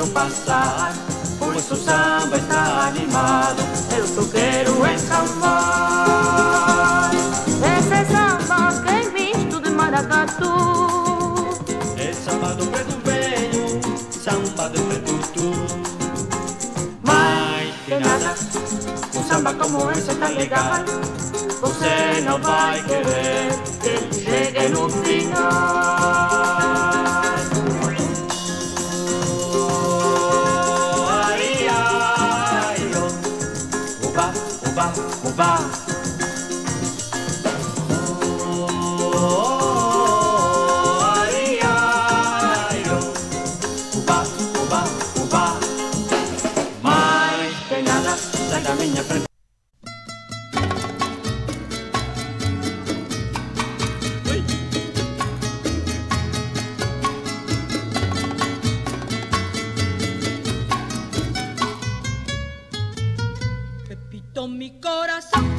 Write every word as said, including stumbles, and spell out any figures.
quiero pasar, por eso samba está animado, el toqueiro é samba. Esse samba que é misto de maracatu, É samba do preto velho, samba do preto tu. Mais que nada, um samba como esse é tão legal, você não vai querer que ele chegue no final. Ai, ai, oh, oba, oba, oba. Oh, ai, ai, oh, oba, oba, oba. Mais que nada, sai da minha frente. Pepito, mi corazón.